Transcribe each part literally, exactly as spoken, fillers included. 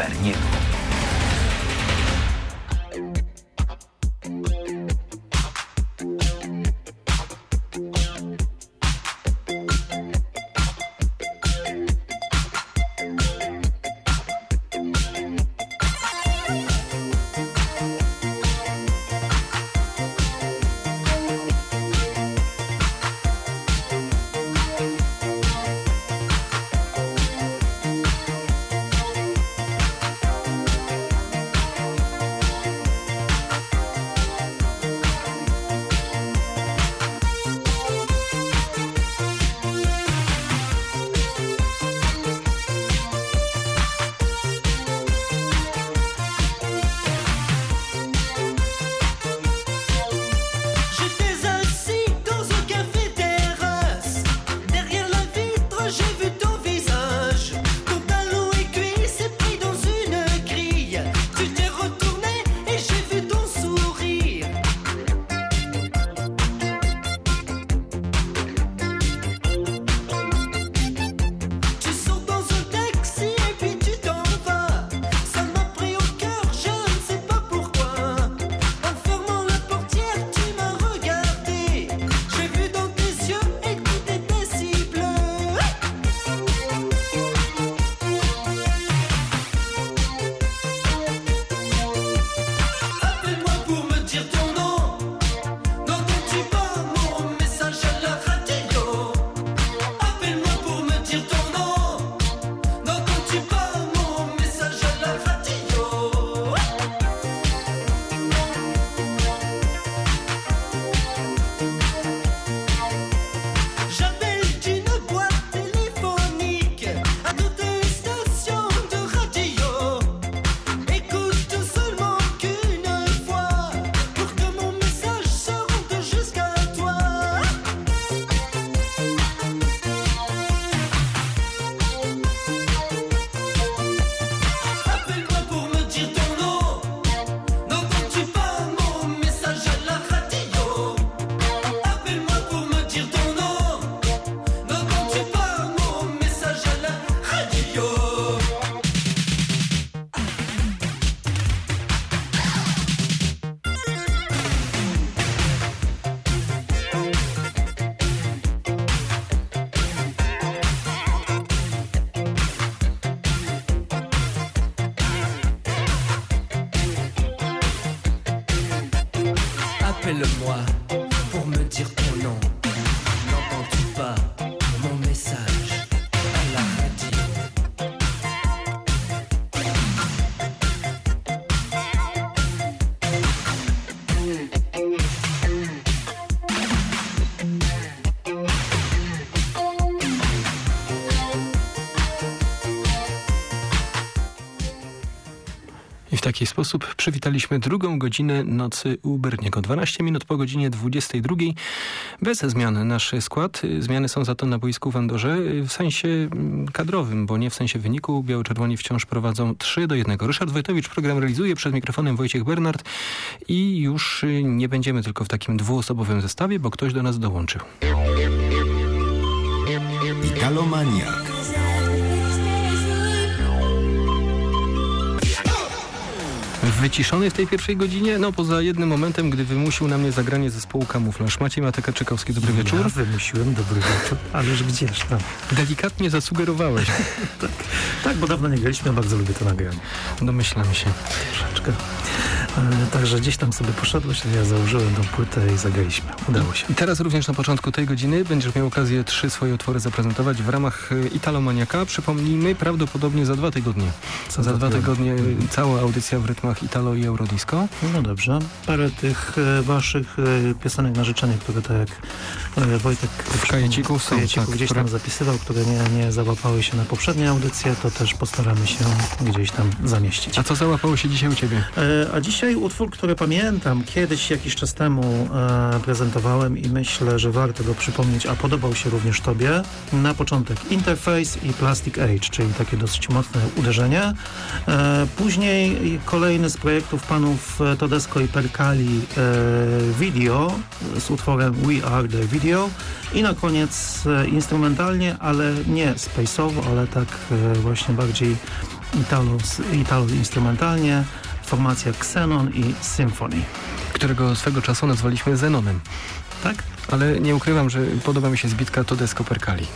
Uberniego. Appelle-moi pour me dire ton nom. N'entends-tu pas mon message à la radio? I w taki sposób przywitaliśmy drugą godzinę nocy u Berniego. dwanaście minut po godzinie dwudziestej drugiej. Bez zmian nasz skład. Zmiany są za to na boisku w Andorze w sensie kadrowym, bo nie w sensie wyniku. Biało-czerwoni wciąż prowadzą trzy do jednego. Ryszard Wojtowicz program realizuje, przed mikrofonem Wojciech Bernard i już nie będziemy tylko w takim dwuosobowym zestawie, bo ktoś do nas dołączył. Italomaniak. Wyciszony w tej pierwszej godzinie, no poza jednym momentem, gdy wymusił na mnie zagranie zespołu Kamuflaż. Maciej Matyka-Czykowski, dobry wieczór. Ja wymusiłem, dobry wieczór, ależ gdzież tam. Delikatnie zasugerowałeś. tak, tak, bo dawno nie graliśmy, ja bardzo lubię to nagranie. Domyślam się. Troszeczkę. E, także gdzieś tam sobie poszedłeś, ja założyłem tą płytę i zagraliśmy. Udało się. I teraz również na początku tej godziny będziesz miał okazję trzy swoje utwory zaprezentować w ramach Italomaniaka. Przypomnijmy, prawdopodobnie za dwa tygodnie. Co za dwa tygodnie hmm. cała audycja w rytmach Italo i Eurodisco. No dobrze. Parę tych e, waszych e, piosenek na życzenie, które tak jak e, Wojtek w kajeciku, w kajeciku tak, gdzieś które... tam zapisywał, które nie, nie załapały się na poprzednie audycje, to też postaramy się gdzieś tam zamieścić. A co załapało się dzisiaj u ciebie? E, a dzisiaj utwór, który pamiętam, kiedyś jakiś czas temu e, prezentowałem i myślę, że warto go przypomnieć, a podobał się również tobie. Na początek Interface i Plastic Age, czyli takie dosyć mocne uderzenie. E, później kolejny z projektów panów Todesco i Percali e, Video z utworem We Are The Video i na koniec e, instrumentalnie, ale nie space'owo, ale tak e, właśnie bardziej Italo, Italo instrumentalnie, formacja Xenon i Symphony. Którego swego czasu nazwaliśmy Zenonem. Tak? Ale nie ukrywam, że podoba mi się zbitka Todesco Percali.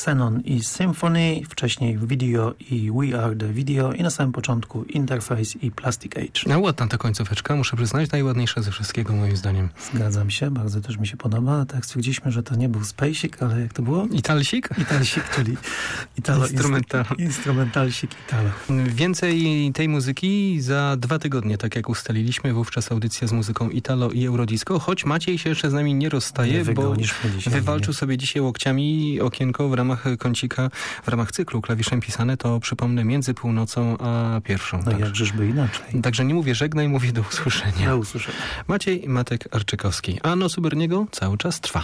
Xenon i Symphony, wcześniej Video i We Are The Video i na samym początku Interface i Plastic Age. No ładna ta końcóweczka, muszę przyznać, najładniejsza ze wszystkiego moim zdaniem. Zgadzam się, bardzo też mi się podoba. Tak stwierdziliśmy, że to nie był Spacek, ale jak to było? Italsik? Italsik, czyli Italo Instrumental. Instrumentalsik Italo. Więcej tej muzyki za dwa tygodnie, tak jak ustaliliśmy, wówczas audycja z muzyką Italo i Eurodisco, choć Maciej się jeszcze z nami nie rozstaje, nie bo dzisiaj, wywalczył nie. sobie dzisiaj łokciami okienko w ramach kącika, w ramach cyklu Klawiszem Pisane, to przypomnę między północą a pierwszą. No jakżeżby inaczej. Także nie mówię żegnaj, mówię do usłyszenia. Do usłyszenia. Maciej Matek-Arczykowski. A Noc u Berniego cały czas trwa.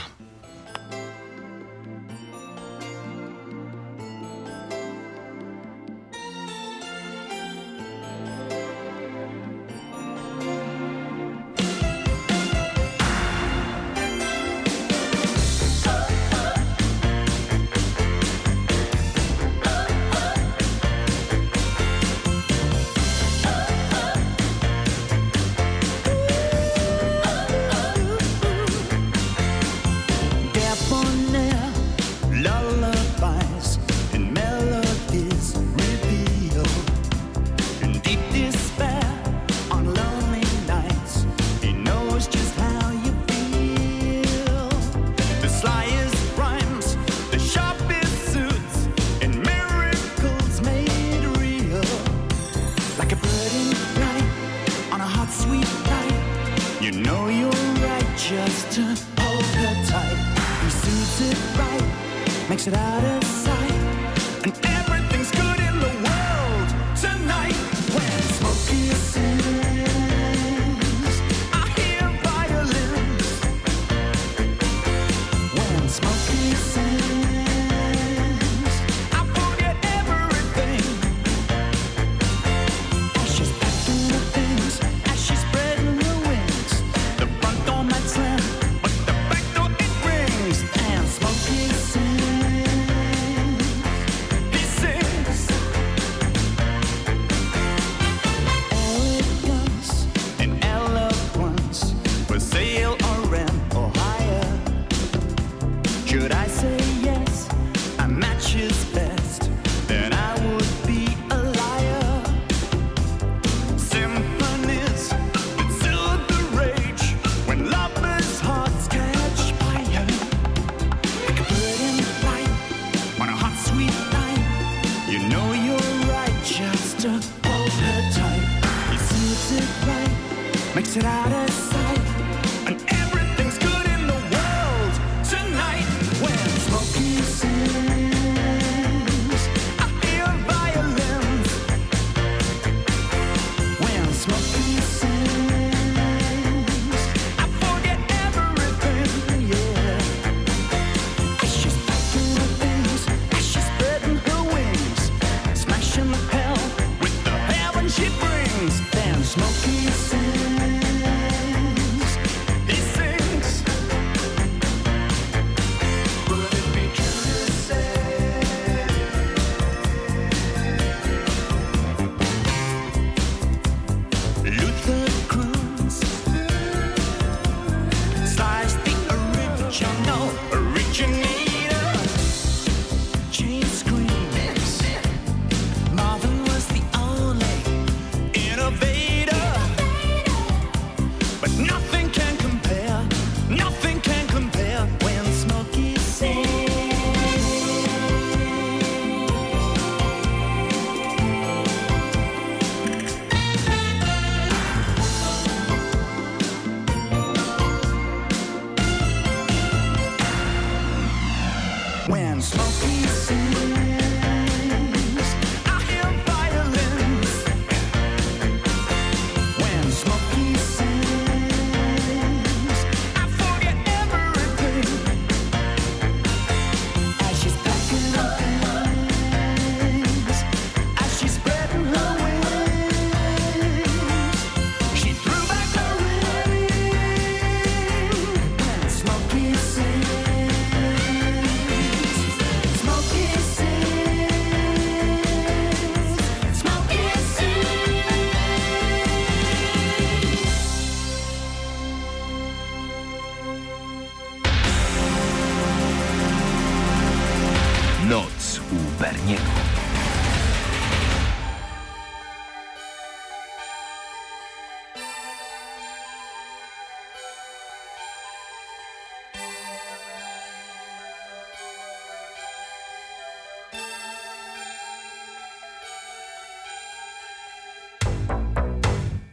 Smoky Sands.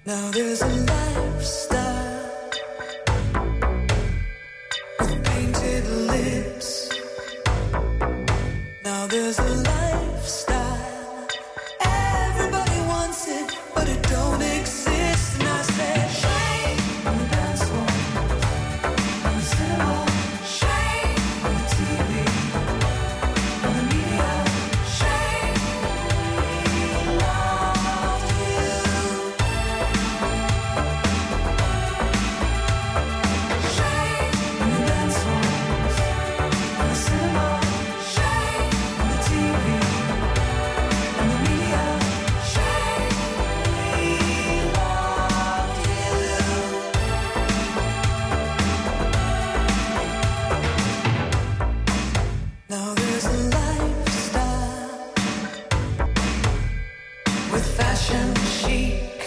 Now there's a lifestyle with painted lips. Now there's a lifestyle, everybody wants it, but it don't exist. And I said, shame on the dance floor, on the cinema, shame on the T V, on the media, shame we loved you. Shame on the dance floors, on the cinema, shame on the T V, on the media, shame we loved you. Now there's a lifestyle with fashion chic.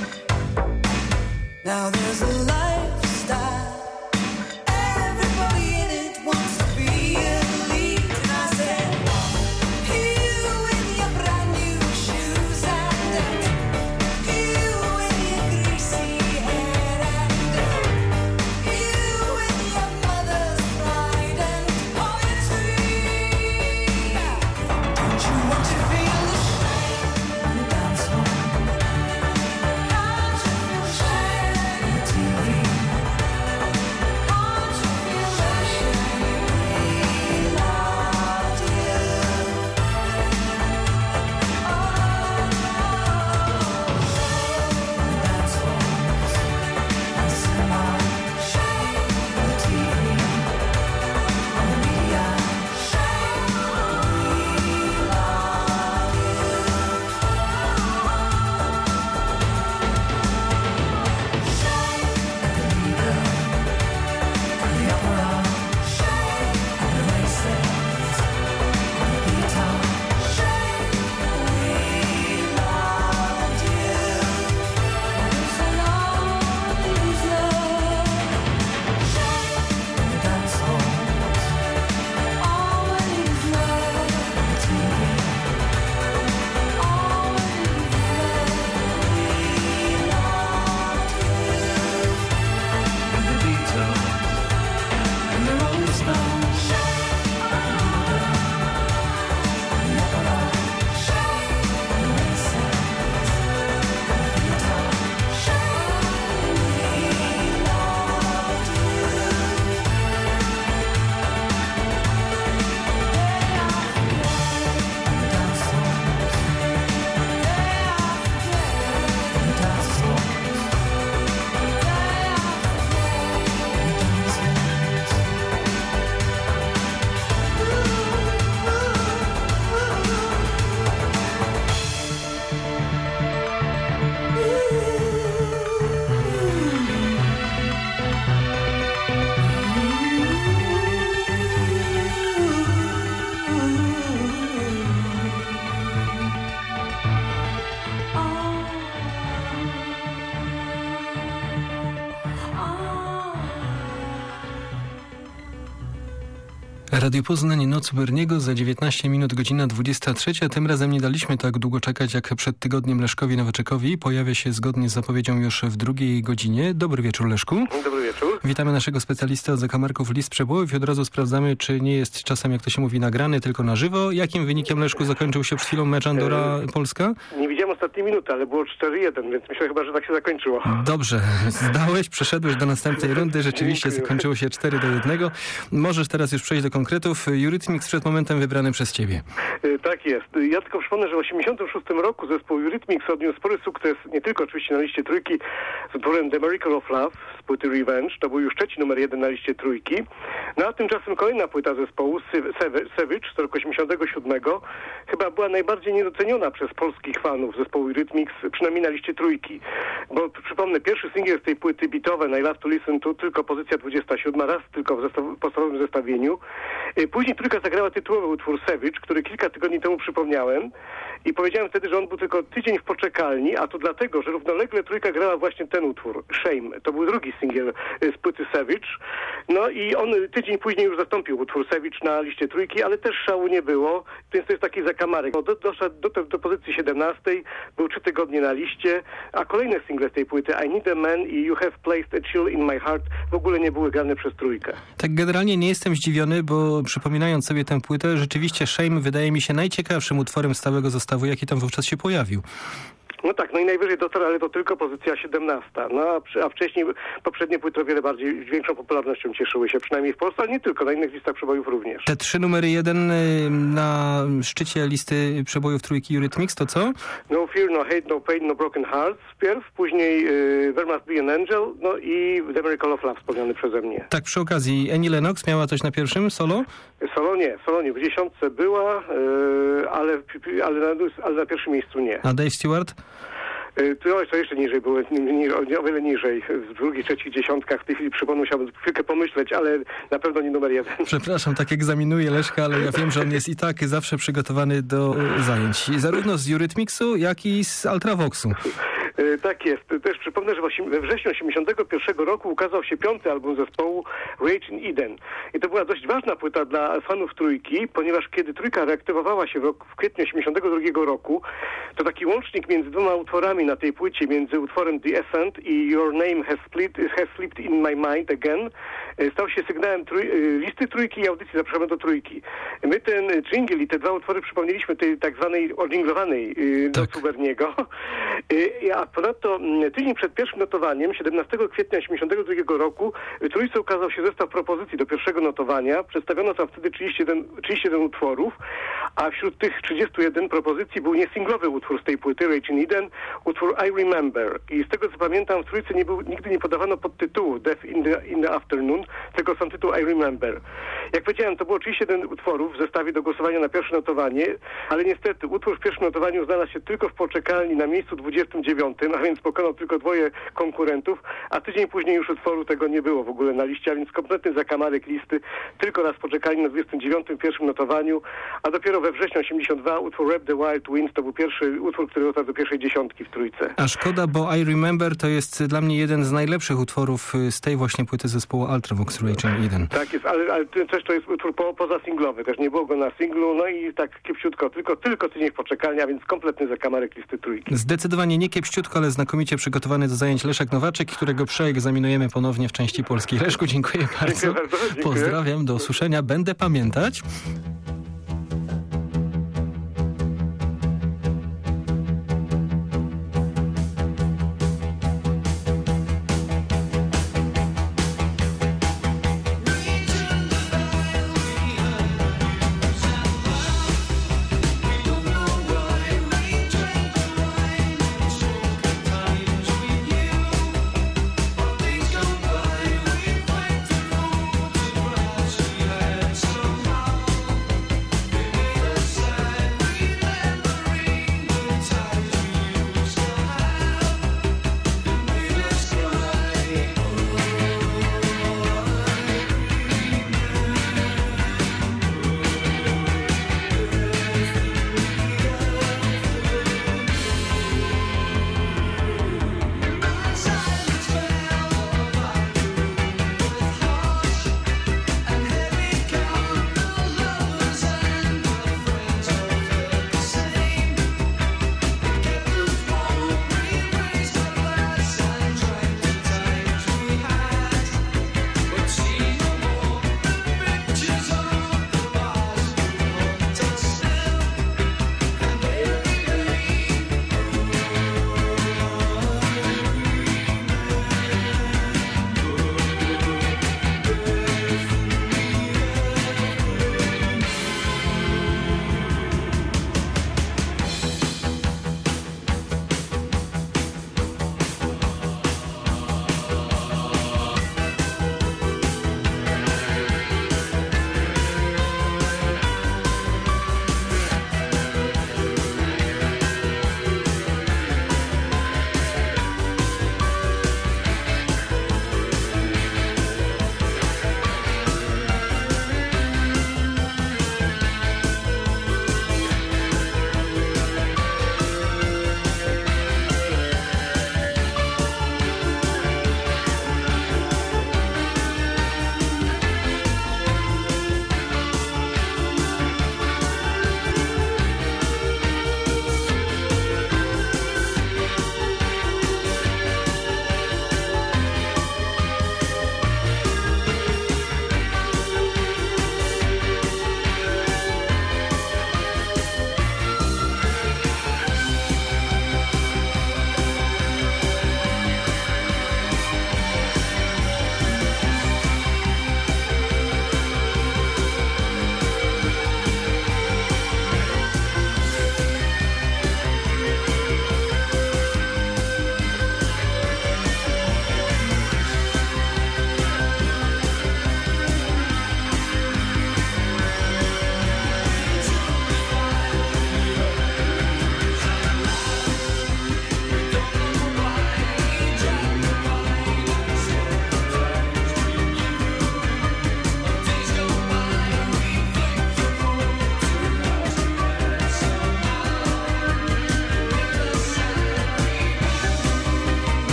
Now there's a lifestyle, everybody in it wants to be elite. And I said, you in your brand new shoes and you in your greasy hair and you in your mother's pride and poetry. Don't you want to feel the shame on the dance floor? Can't you feel shame on the T V? Can't you feel the shame we loved you? Oh, shame on the dance floors, on the cinema, shame on the T V, on the media, shame we love you. Shame at the Lido, at the opera, shame at the races, on the theater, shame we loved you. There's a lot to lose love. Shame in the dance halls, always love on T V, always love. We loved you. With the Beatles and the Rolling Stones, shame on the opera, shame on the races, on the theater, shame we loved you. Radio Poznań, Noc Berniego, za dziewiętnaście minut, godzina dwudziesta trzecia. Tym razem nie daliśmy tak długo czekać jak przed tygodniem Leszkowi Nowaczekowi. Pojawia się zgodnie z zapowiedzią już w drugiej godzinie. Dobry wieczór, Leszku. Dobry wieczór. Witamy naszego specjalistę od zakamarków list przebojów i od razu sprawdzamy, czy nie jest czasem, jak to się mówi, nagrany, tylko na żywo. Jakim wynikiem, Leszku, zakończył się przed chwilą mecz Andora-Polska? Nie widziałem ostatniej minuty, ale było cztery jeden, więc myślę chyba, że tak się zakończyło. Dobrze, zdałeś, przeszedłeś do następnej rundy. Rzeczywiście Dziękuję. zakończyło się cztery do jednego. Możesz teraz już przejść do konkretów. Eurythmics przed momentem wybrany przez ciebie. Y, Tak jest. Ja tylko przypomnę, że w osiemdziesiątym szóstym roku zespół Eurythmics odniósł spory sukces, nie tylko oczywiście na liście trójki z utworem The Miracle of Love z płyty Revenge. To był już trzeci numer jeden na liście trójki. No a tymczasem kolejna płyta zespołu Savage z roku osiemdziesiątego siódmego chyba była najbardziej niedoceniona przez polskich fanów zespołu Eurythmics, przynajmniej na liście trójki. Bo przypomnę, pierwszy singiel z tej płyty Beethoven, I Love to Listen to, tylko pozycja dwudziesta siódma, raz tylko w zestaw- podstawowym zestawieniu. Y, Później trójka zagrała tytułowy utwór Savage, który kilka tygodni temu przypomniałem i powiedziałem wtedy, że on był tylko tydzień w poczekalni, a to dlatego, że równolegle trójka grała właśnie ten utwór, Shame. To był drugi singiel z z płyty Savage. No i on tydzień później już zastąpił utwór Savage na liście trójki, ale też szału nie było, więc to jest taki zakamarek. Do, doszedł do, do, do pozycji siedemnastej, był trzy tygodnie na liście, a kolejne single z tej płyty I Need a Man i You Have Placed a Chill in My Heart w ogóle nie były grane przez trójkę. Tak generalnie nie jestem zdziwiony, bo przypominając sobie tę płytę, rzeczywiście Shame wydaje mi się najciekawszym utworem stałego zestawu, jaki tam wówczas się pojawił. No tak, no i najwyżej dotarł, ale to tylko pozycja siedemnasta. No a, przy, a wcześniej poprzednie płyty o wiele bardziej, większą popularnością cieszyły się, przynajmniej w Polsce, ale nie tylko, na innych listach przebojów również. Te trzy numery jeden y, na szczycie listy przebojów trójki Eurythmics to co? No Fear, No Hate, No Pain, No Broken Hearts wpierw, później y, There Must Be an Angel, no i The Miracle of Love wspomniany przeze mnie. Tak, przy okazji Annie Lennox miała coś na pierwszym solo? Solo nie, solo nie, w dziesiątce była, y, ale, ale, na, ale na pierwszym miejscu nie. A Dave Stewart? To, to jeszcze niżej były, o wiele niżej, w drugich, trzecich dziesiątkach. W tej chwili przypomnę, musiałbym chwilkę pomyśleć, ale na pewno nie numer jeden. Przepraszam, tak egzaminuję Leszka, ale ja wiem, że on jest i tak zawsze przygotowany do zajęć. Zarówno z Eurythmicsu, jak i z Ultravoxu. Tak jest. Też przypomnę, że we wrześniu osiemdziesiątego pierwszego roku ukazał się piąty album zespołu Rage in Eden. I to była dość ważna płyta dla fanów trójki, ponieważ kiedy trójka reaktywowała się w, roku, w kwietniu osiemdziesiątego drugiego roku, to taki łącznik między dwoma utworami na tej płycie, między utworem The Ascent i Your Name Has Slipped, has slipped in My Mind Again, stał się sygnałem trój, listy trójki i audycji Zapraszamy do trójki. My ten dżingiel i te dwa utwory przypomnieliśmy tej tak zwanej odżinglowanej do tak. Suberniego. A ponadto tydzień przed pierwszym notowaniem, siedemnastego kwietnia osiemdziesiątego drugiego roku, w trójce ukazał się zestaw propozycji do pierwszego notowania. Przedstawiono tam wtedy trzydzieści jeden, trzydzieści jeden utworów, a wśród tych trzydziestu jeden propozycji był niesinglowy utwór z tej płyty, Rage in Eden, utwór I Remember. I z tego co pamiętam, w trójce nie był, nigdy nie podawano podtytułu Death in the, in the Afternoon, tylko sam tytuł I Remember. Jak powiedziałem, to było trzydzieści jeden utworów w zestawie do głosowania na pierwsze notowanie, ale niestety utwór w pierwszym notowaniu znalazł się tylko w poczekalni na miejscu dwudziestym dziewiątym, a więc pokonał tylko dwoje konkurentów, a tydzień później już utworu tego nie było w ogóle na liście, a więc kompletny zakamarek listy, tylko raz poczekali na dwudziestym dziewiątym w pierwszym notowaniu, a dopiero we wrześniu osiemdziesiątego drugiego utwór Rap the Wild Winds to był pierwszy utwór, który dotarł do pierwszej dziesiątki w trójce. A szkoda, bo I Remember to jest dla mnie jeden z najlepszych utworów z tej właśnie płyty zespołu Ultravox, Rage in Eden. Tak jest, ale, ale też to jest utwór po, poza singlowy, też nie było go na singlu, no i tak kiepściutko, tylko, tylko tydzień poczekalni, a więc kompletny zakamarek listy trójki. Zdecydowanie nie kiepściutko, ale znakomicie przygotowany do zajęć Leszek Nowaczek, którego przeegzaminujemy ponownie w części polskiej. Leszku, dziękuję bardzo. Dziękuję bardzo. Dziękuję. Pozdrawiam, do usłyszenia. Będę pamiętać.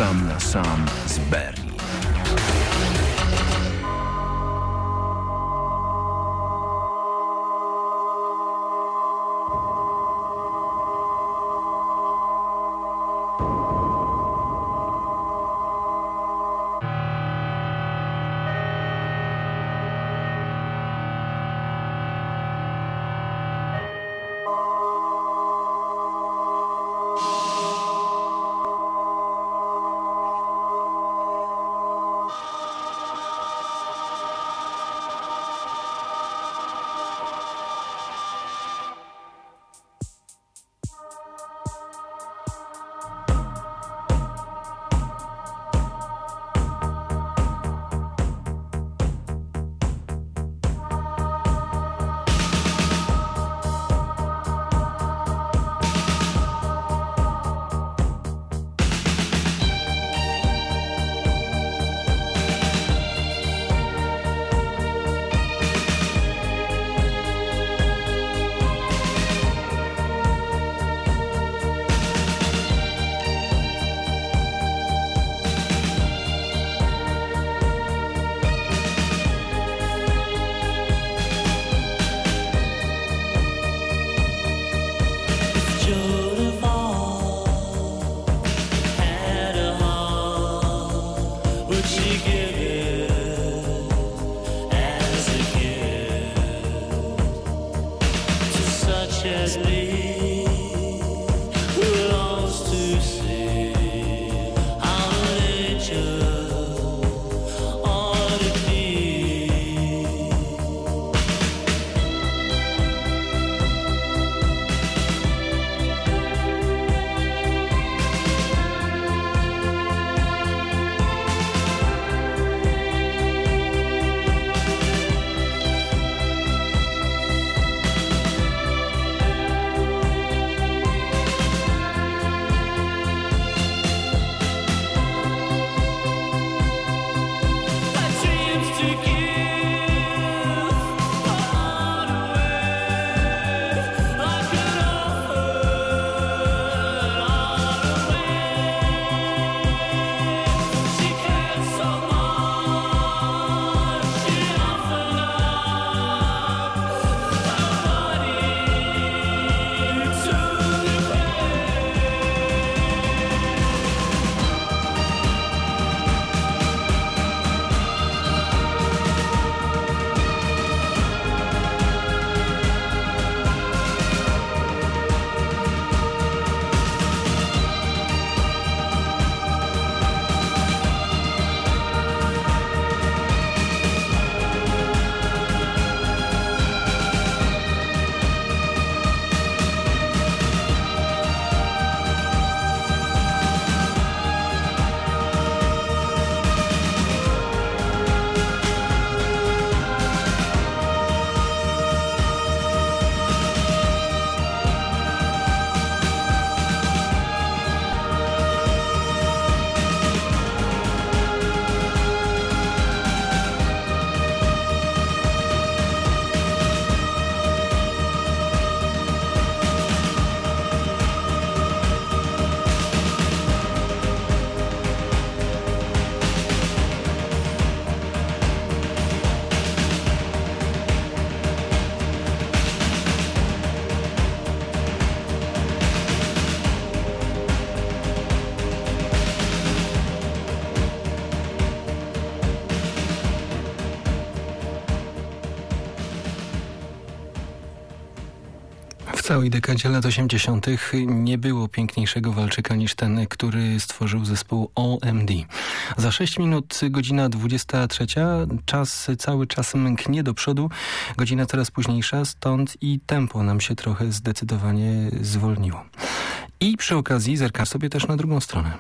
sam na sam z Berlin. W całej dekadzie lat osiemdziesiątych nie było piękniejszego walczyka niż ten, który stworzył zespół O M D. Za sześć minut godzina dwudziesta trzecia. Czas cały czas mknie do przodu. Godzina coraz późniejsza, stąd i tempo nam się trochę zdecydowanie zwolniło. I przy okazji zerkam sobie też na drugą stronę.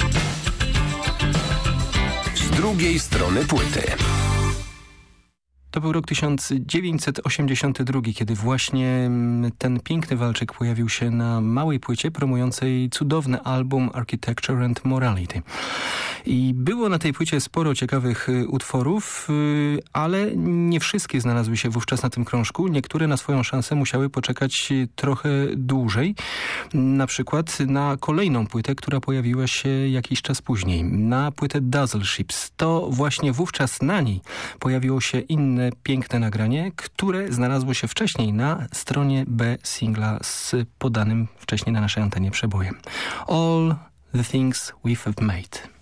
Z drugiej strony płyty. To był rok tysiąc dziewięćset osiemdziesiąty drugi, kiedy właśnie ten piękny walczyk pojawił się na małej płycie promującej cudowny album Architecture and Morality. I było na tej płycie sporo ciekawych utworów, ale nie wszystkie znalazły się wówczas na tym krążku. Niektóre na swoją szansę musiały poczekać trochę dłużej. Na przykład na kolejną płytę, która pojawiła się jakiś czas później. Na płytę Dazzle Ships. To właśnie wówczas na niej pojawiło się inne piękne nagranie, które znalazło się wcześniej na stronie B singla z podanym wcześniej na naszej antenie przebojem. All the Things We've Made.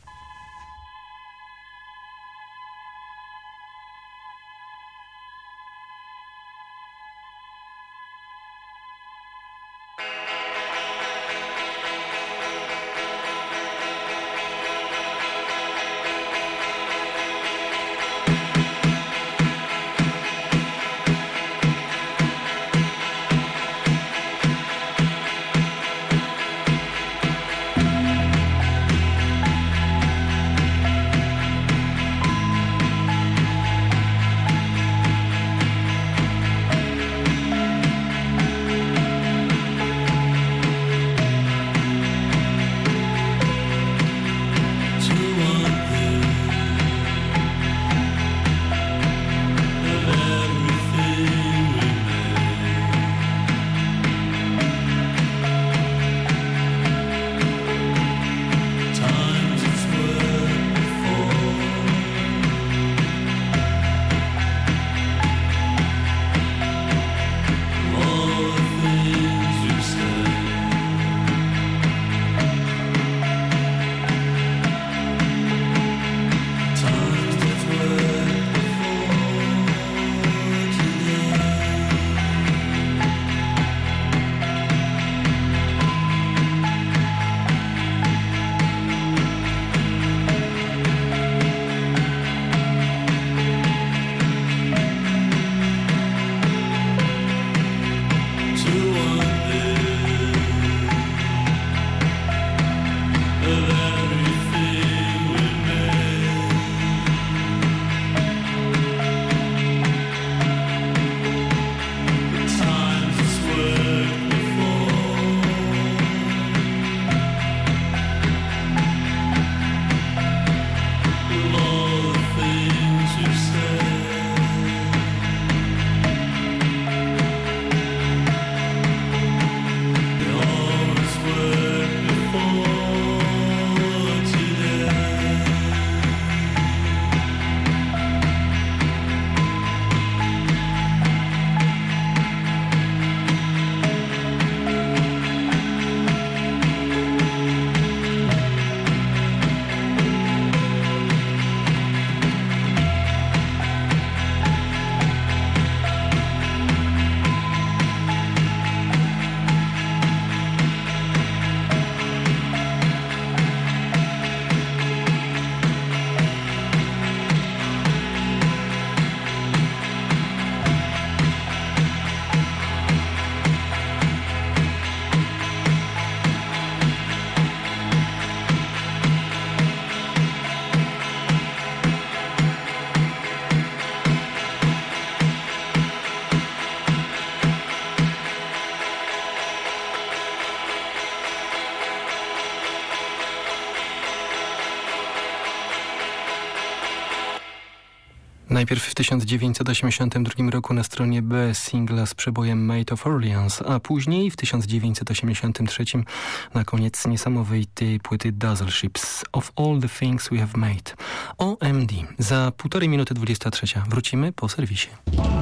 Najpierw w tysiąc dziewięćset osiemdziesiątym drugim roku na stronie B singla z przebojem Maid of Orleans, a później w tysiąc dziewięćset osiemdziesiątym trzecim na koniec niesamowitej płyty Dazzle Ships Of All the Things We Have Made. O M D. Za półtorej minuty dwudziesta trzecia. Wrócimy po serwisie.